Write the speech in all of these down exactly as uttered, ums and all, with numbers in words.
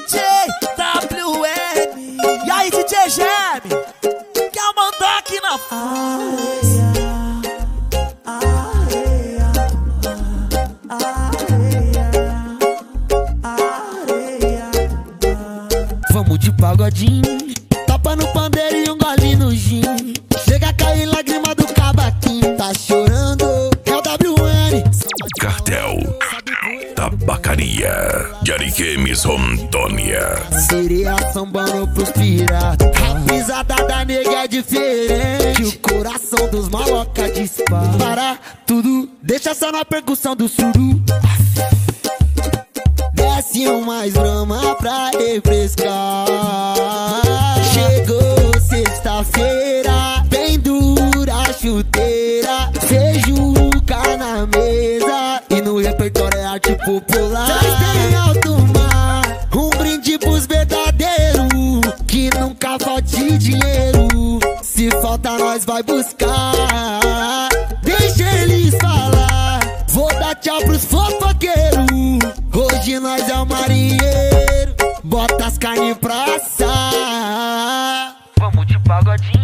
J W M. E aí, D J Geme, quer mandar aqui na areia, areia, areia, areia. Vamos de pagodinho, tapa no pandeiro e um gole no gin. Chega a cair lágrima do cavaquinho. Tá chorando, é o W N. Cartel Tabacaria de Ariquemes, Rondônia. Sereia sambando pros piratas. A pisada da nega é diferente. O coração dos maloca dispara. Para tudo, deixa só na percussão do suru. Desce um mais brama pra refrescar. Chegou sexta-feira, bem dura a chuteira. Feijuca na mesa e no repertório é arte popular. Traz bem alto mar, um brinde pros verdadeiros. Que nunca falte dinheiro, se falta nós vai buscar. Deixa eles falar, vou dar tchau pros fofoqueiros. Hoje nós é o marinheiro, bota as carnes pra assar. Vamos de pagodinho.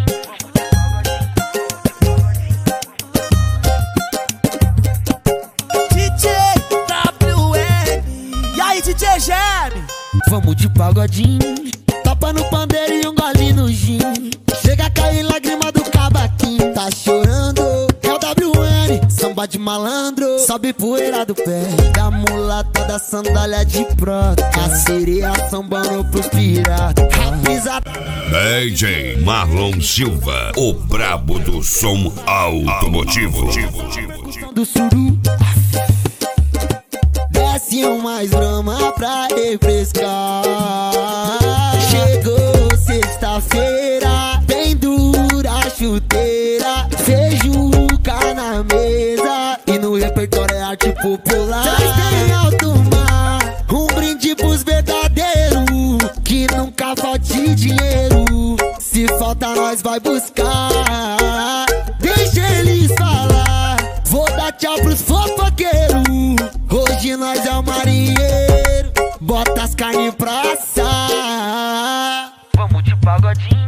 D J W M. E aí, D J Geme, Vamos de pagodinho, tapa no pandeiro e um gole no gin. Chega a cair lágrima do cavaquinho. Tá chorando, é o W N. Samba de malandro, sobe poeira do pé da mulata da sandália de prata. A sereia sambando pros piratas. A pisada D J Marlon Silva, o brabo do som automotivo. do suru. Desce um mais brama pra refrescar. Chegou sexta-feira, bem dura a chuteira. Feijuca na mesa e no repertório é arte popular. Traz bem alto mar, um brinde pros verdadeiros. Que nunca falte dinheiro, se falta nós vai buscar. Deixa eles falar, vou dar tchau pros fofoqueiros. Hoje nós é o marinheiro, bota as carnes pra assar. Vamos de pagodinho.